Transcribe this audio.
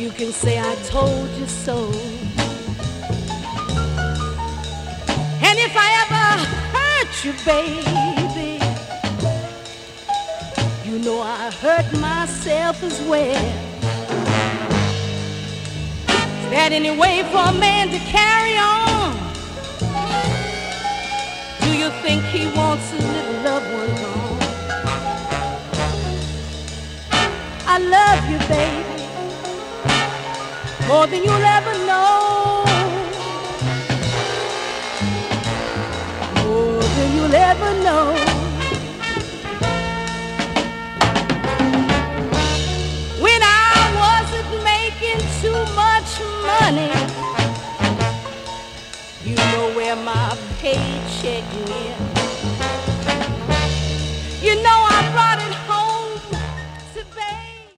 You can say I told you so. And if I ever hurt you, baby, you know I hurt myself as well. Is that any way for a man to carry on? Do you think he wants his little loved one gone? I love you, baby, more than you'll ever know. More than you'll ever know. When I wasn't making too much money, you know where my paycheck went.